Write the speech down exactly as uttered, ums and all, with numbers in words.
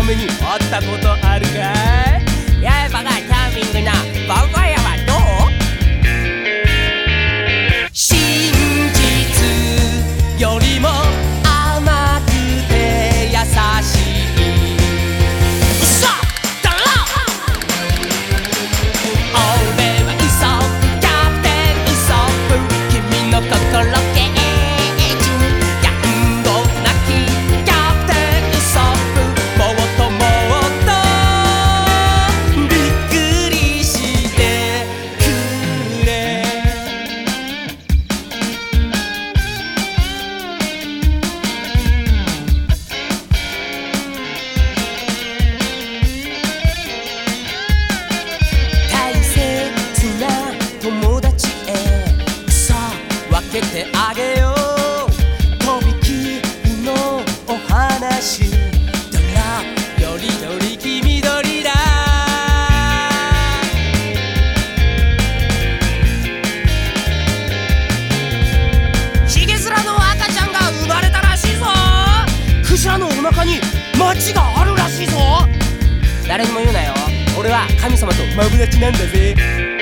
めに会ったことあるかい？刃がチャーミングな我が家はどう？真実よりも甘くて優しい嘘だろ。俺はウソップキャプテンウソップ君の心ケージやんごなきキャプテンウソップもっともっとびっくりしてくれ。大切な友達へさあ分けてあげよう。とびきりのお話どらよりどり黄緑だ。ヒゲ面の赤ちゃんが生まれたらしいぞ。クジラのお腹に町があるらしいぞ。誰にも言うなよ。俺は神様とマブダチなんだぜ。